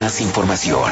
más información.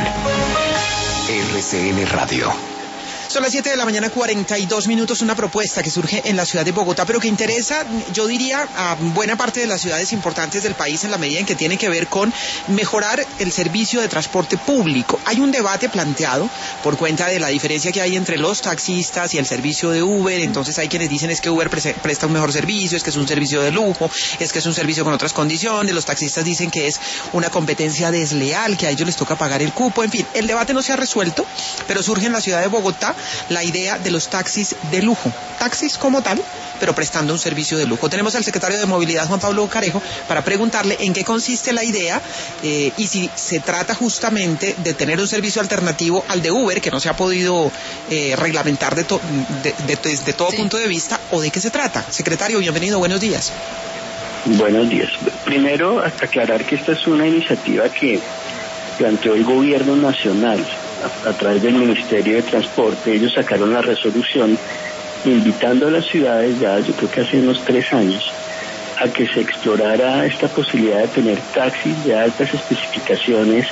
RCN Radio. Son las 7 de la mañana, 42 minutos, una propuesta que surge en la ciudad de Bogotá, pero que interesa, yo diría, a buena parte de las ciudades importantes del país en la medida en que tiene que ver con mejorar el servicio de transporte público. Hay un debate planteado por cuenta de la diferencia que hay entre los taxistas y el servicio de Uber. Entonces hay quienes dicen es que Uber presta un mejor servicio, es que es un servicio de lujo, es que es un servicio con otras condiciones. Los taxistas dicen que es una competencia desleal, que a ellos les toca pagar el cupo. En fin, el debate no se ha resuelto, pero surge en la ciudad de Bogotá la idea de los taxis de lujo, taxis como tal, pero prestando un servicio de lujo. Tenemos al secretario de Movilidad, Juan Pablo Carejo, para preguntarle en qué consiste la idea y si se trata justamente de tener un servicio alternativo al de Uber, que no se ha podido reglamentar desde todo punto de vista, o de qué se trata. Secretario, bienvenido, buenos días. Buenos días. Primero, aclarar que esta es una iniciativa que planteó el gobierno nacional a través del Ministerio de Transporte. Ellos sacaron la resolución invitando a las ciudades, ya yo creo que hace unos 3 años, a que se explorara esta posibilidad de tener taxis de altas especificaciones,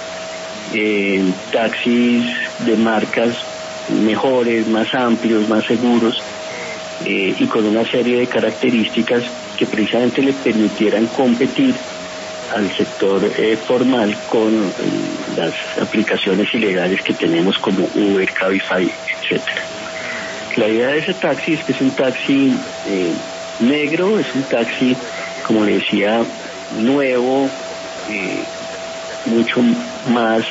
taxis de marcas mejores, más amplios, más seguros, y con una serie de características que precisamente le permitieran competir al sector formal con las aplicaciones ilegales que tenemos como Uber, Cabify, etcétera. La idea de ese taxi es que es un taxi negro, es un taxi, como le decía, nuevo, mucho más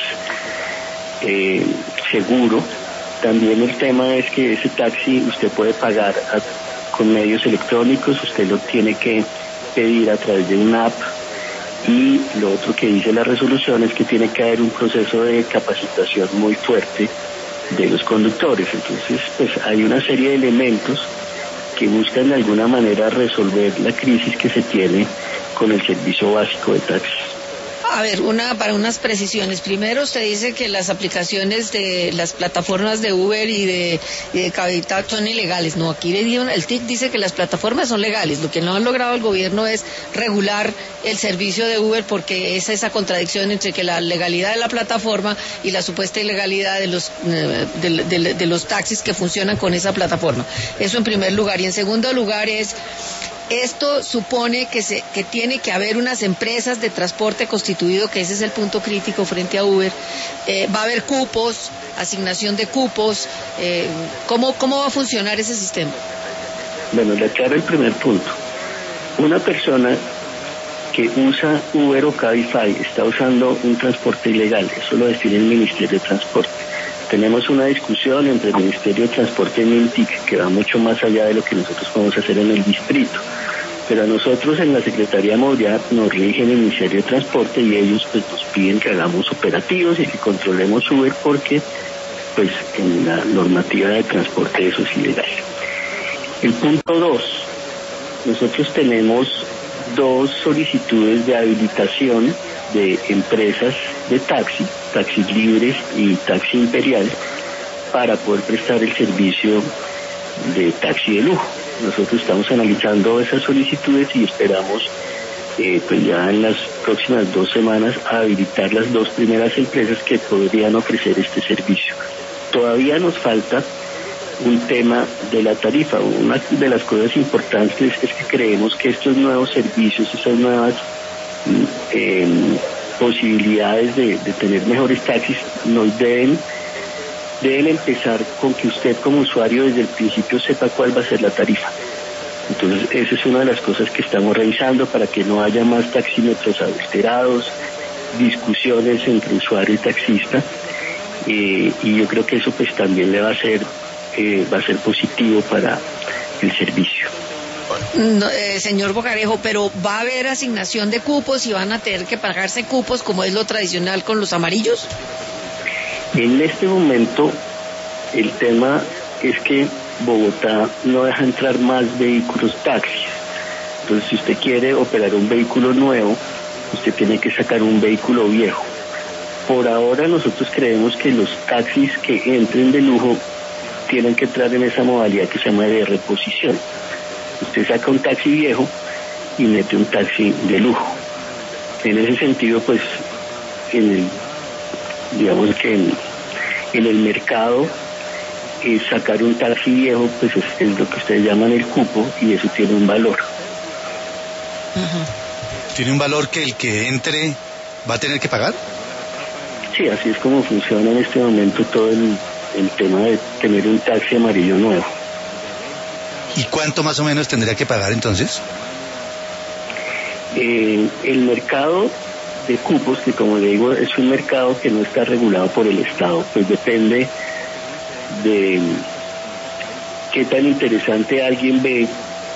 seguro. También el tema es que ese taxi usted puede pagar con medios electrónicos, usted lo tiene que pedir a través de una app. Y lo otro que dice la resolución es que tiene que haber un proceso de capacitación muy fuerte de los conductores. Entonces, pues hay una serie de elementos que buscan de alguna manera resolver la crisis que se tiene con el servicio básico de taxis. A ver, para unas precisiones. Primero, usted dice que las aplicaciones de las plataformas de Uber y de Cabify son ilegales. No, aquí el TIC dice que las plataformas son legales. Lo que no ha logrado el gobierno es regular el servicio de Uber, porque es esa contradicción entre que la legalidad de la plataforma y la supuesta ilegalidad de los taxis que funcionan con esa plataforma. Eso en primer lugar. Y en segundo lugar esto supone que tiene que haber unas empresas de transporte constituido, que ese es el punto crítico frente a Uber. Va a haber cupos, asignación de cupos. ¿Cómo va a funcionar ese sistema? Bueno, le aclaro el primer punto. Una persona que usa Uber o Cabify está usando un transporte ilegal. Eso lo define el Ministerio de Transporte. Tenemos una discusión entre el Ministerio de Transporte y MINTIC que va mucho más allá de lo que nosotros podemos hacer en el distrito. Pero a nosotros en la Secretaría de Movilidad nos rigen el Ministerio de Transporte y ellos pues nos piden que hagamos operativos y que controlemos Uber porque pues en la normativa de transporte eso es ilegal. El punto 2, nosotros tenemos 2 solicitudes de habilitación de empresas de taxis libres y taxi imperial, para poder prestar el servicio de taxi de lujo. Nosotros estamos analizando esas solicitudes y esperamos pues ya en las próximas 2 semanas habilitar las 2 primeras empresas que podrían ofrecer este servicio. Todavía nos falta un tema de la tarifa. Una de las cosas importantes es que creemos que estos nuevos servicios, esas nuevas posibilidades de tener mejores taxis nos deben empezar con que usted como usuario desde el principio sepa cuál va a ser la tarifa. Entonces esa es una de las cosas que estamos revisando para que no haya más taxímetros adulterados, discusiones entre usuario y taxista, y yo creo que eso pues también le va a ser positivo para el servicio. No, señor Bocarejo, pero ¿va a haber asignación de cupos y van a tener que pagarse cupos como es lo tradicional con los amarillos? En este momento el tema es que Bogotá no deja entrar más vehículos taxis. Entonces, si usted quiere operar un vehículo nuevo, usted tiene que sacar un vehículo viejo. Por ahora nosotros creemos que los taxis que entren de lujo tienen que entrar en esa modalidad que se llama de reposición. Usted saca un taxi viejo y mete un taxi de lujo. En ese sentido, pues, en el Digamos que en el mercado sacar un taxi viejo pues es lo que ustedes llaman el cupo, y eso tiene un valor. ¿Tiene un valor que el que entre va a tener que pagar? Sí, así es como funciona en este momento todo el tema de tener un taxi amarillo nuevo. ¿Y cuánto más o menos tendría que pagar entonces? El mercado de cupos, que como le digo es un mercado que no está regulado por el Estado, pues depende de qué tan interesante alguien ve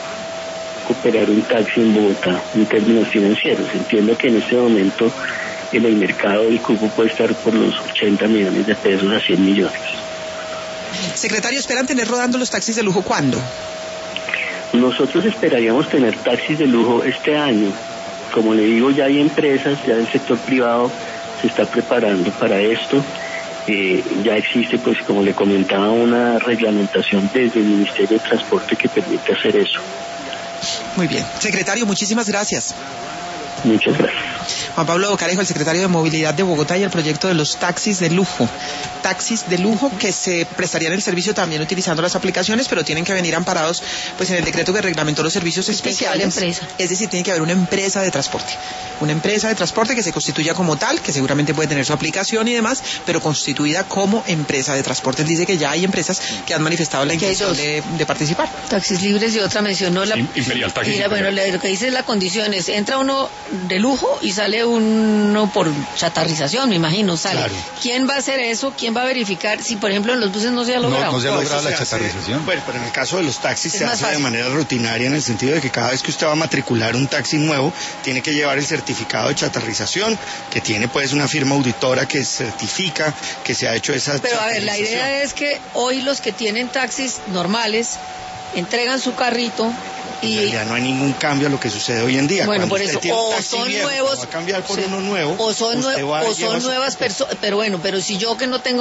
operar un taxi en Bogotá en términos financieros. Entiendo que en este momento en el mercado el cupo puede estar por los 80 millones de pesos a 100 millones. Secretario, ¿esperan tener rodando los taxis de lujo cuándo? Nosotros esperaríamos tener taxis de lujo este año. Como le digo, ya hay empresas, ya el sector privado se está preparando para esto. Ya existe, pues como le comentaba, una reglamentación desde el Ministerio de Transporte que permite hacer eso. Muy bien. Secretario, muchísimas gracias. Muchas gracias. Juan Pablo Bocarejo, el secretario de Movilidad de Bogotá, y el proyecto de los taxis de lujo. Taxis de lujo que se prestarían el servicio también utilizando las aplicaciones, pero tienen que venir amparados pues en el decreto que reglamentó los servicios especiales. Es decir, tiene que haber una empresa de transporte. Una empresa de transporte que se constituya como tal, que seguramente puede tener su aplicación y demás, pero constituida como empresa de transporte. Él dice que ya hay empresas que han manifestado la intención de participar. Taxis libres, y otra mencionó la... Imperial Taxi. Mira, bueno, lo que dice es la condición es, entra uno de lujo y sale uno por chatarrización, me imagino, sale. Claro. ¿Quién va a hacer eso? ¿Quién va a verificar si, por ejemplo, en los buses no se ha logrado? No se ha logrado la chatarrización. Bueno, pero en el caso de los taxis se hace de manera rutinaria, en el sentido de que cada vez que usted va a matricular un taxi nuevo, tiene que llevar el certificado de chatarrización, que tiene pues una firma auditora que certifica que se ha hecho esa Pero a ver, la idea es que hoy los que tienen taxis normales entregan su carrito y ya no hay ningún cambio a lo que sucede hoy en día. Bueno, cuando por eso, o son viejo, nuevos, va a cambiar por uno nuevo, o son nuevas personas, pero bueno, pero si yo que no tengo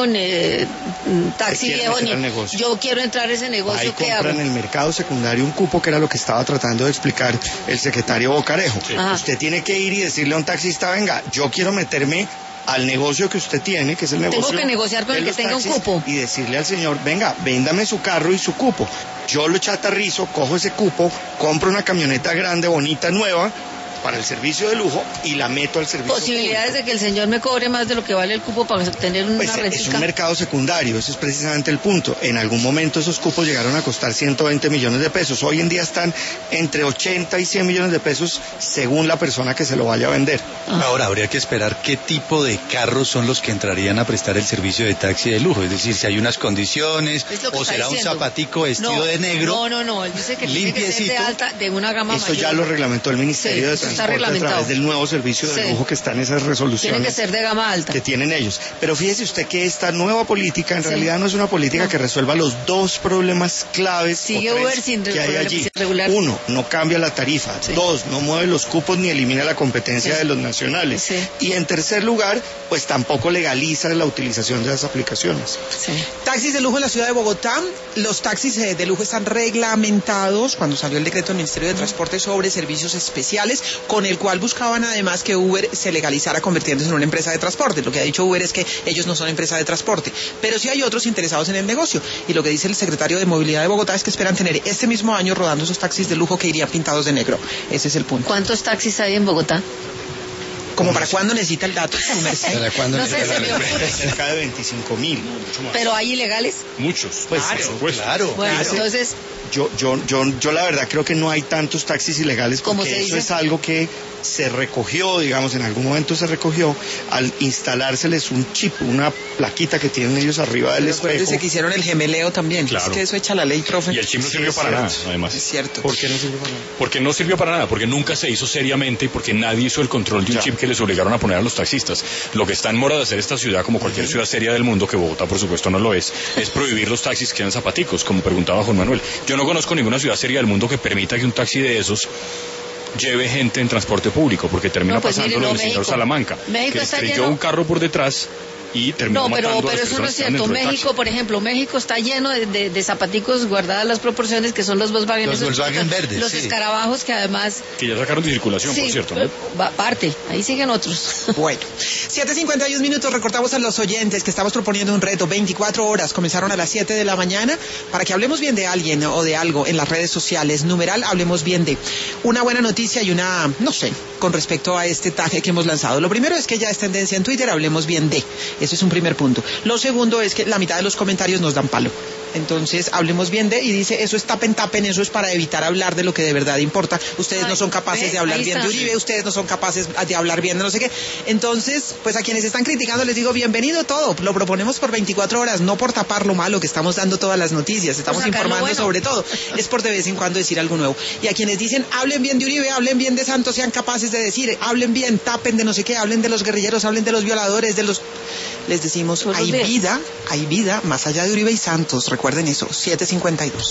taxi viejo, yo quiero entrar a ese negocio, ahí ¿qué hago? compran en el mercado secundario un cupo, que era lo que estaba tratando de explicar el secretario Bocarejo. Sí. Usted tiene que ir y decirle a un taxista, venga, yo quiero meterme al negocio que usted tiene, que es el negocio. Tengo que negociar con el que tenga un cupo. Y decirle al señor, venga, véndame su carro y su cupo. Yo lo chatarrizo, cojo ese cupo, compro una camioneta grande, bonita, nueva, para el servicio de lujo, y la meto al servicio Posibilidades público. De que el señor me cobre más de lo que vale el cupo para tener una rentica. Es un mercado secundario, ese es precisamente el punto. En algún momento esos cupos llegaron a costar 120 millones de pesos. Hoy en día están entre 80 y 100 millones de pesos según la persona que se lo vaya a vender. Ahora, habría que esperar qué tipo de carros son los que entrarían a prestar el servicio de taxi de lujo. Es decir, si hay unas condiciones, o será un zapatico vestido de negro. No, él dice que tiene que ser de alta, de una gama mayor. Eso ya lo reglamentó el Ministerio de Transporte a través del nuevo servicio de lujo que está en esas resoluciones. Tiene que ser de gama alta. Que tienen ellos. Pero fíjese usted que esta nueva política en realidad no es una política que resuelva los dos problemas claves que hay allí. Uno, no cambia la tarifa. Dos, no mueve los cupos ni elimina la competencia de los nacionales. Y en tercer lugar, pues tampoco legaliza la utilización de las aplicaciones. Taxis de lujo en la ciudad de Bogotá. Los taxis de lujo están reglamentados cuando salió el decreto del Ministerio de Transporte sobre servicios especiales, con el cual buscaban además que Uber se legalizara convirtiéndose en una empresa de transporte. Lo que ha dicho Uber es que ellos no son empresa de transporte, pero sí hay otros interesados en el negocio. Y lo que dice el secretario de Movilidad de Bogotá es que esperan tener este mismo año rodando esos taxis de lujo que irían pintados de negro. Ese es el punto. ¿Cuántos taxis hay en Bogotá? ¿Como para cuándo necesita el dato? ¿Para cuándo necesita el dato? Cerca de 25,000. ¿Pero hay ilegales? Muchos. Pues claro. Bueno, entonces... Yo la verdad creo que no hay tantos taxis ilegales, porque eso es algo que se recogió, digamos, en algún momento se recogió al instalárseles un chip, una plaquita que tienen ellos arriba del espejo. Acuérdense que hicieron el gemeleo también. Claro. Es que eso echa la ley, profe. Y el chip no sirvió para nada, además. Es cierto. ¿Por qué no sirvió para nada? Porque no sirvió para nada, porque nunca se hizo seriamente y porque nadie hizo el control de un chip que les obligaron a poner a los taxistas. Lo que está en mora de hacer esta ciudad, como cualquier ciudad seria del mundo, que Bogotá por supuesto no lo es prohibir los taxis que sean zapaticos, como preguntaba Juan Manuel. Yo no conozco ninguna ciudad seria del mundo que permita que un taxi de esos lleve gente en transporte público, porque termina pasando lo del señor Salamanca, que estrelló un carro por detrás y terminó matando a las pero eso no personas es que estaban cierto. dentro del México, por ejemplo, México está lleno de zapaticos guardadas las proporciones, que son los Volkswagen. Los Volkswagen verdes, los escarabajos que además... Que ya sacaron de circulación, por cierto, ¿no? Parte, ahí siguen otros. Bueno, 7:51 minutos, recordamos a los oyentes que estamos proponiendo un reto, 24 horas, comenzaron a las 7 de la mañana, para que hablemos bien de alguien o de algo en las redes sociales. Numeral, hablemos bien de una buena noticia y una, no sé, con respecto a este tag que hemos lanzado. Lo primero es que ya es tendencia en Twitter, hablemos bien de. Ese es un primer punto. Lo segundo es que la mitad de los comentarios nos dan palo. Entonces, hablemos bien de, y dice, eso es tapen, eso es para evitar hablar de lo que de verdad importa. Ustedes no son capaces de hablar bien de Uribe, ustedes no son capaces de hablar bien de no sé qué. Entonces, pues a quienes están criticando les digo, bienvenido todo, lo proponemos por 24 horas, no por tapar lo malo que estamos dando todas las noticias, estamos informando sobre todo, es por de vez en cuando decir algo nuevo. Y a quienes dicen, hablen bien de Uribe, hablen bien de Santos, sean capaces de decir, hablen bien, tapen de no sé qué, hablen de los guerrilleros, hablen de los violadores, les decimos, hay vida más allá de Uribe y Santos, recuerden eso, 7:52.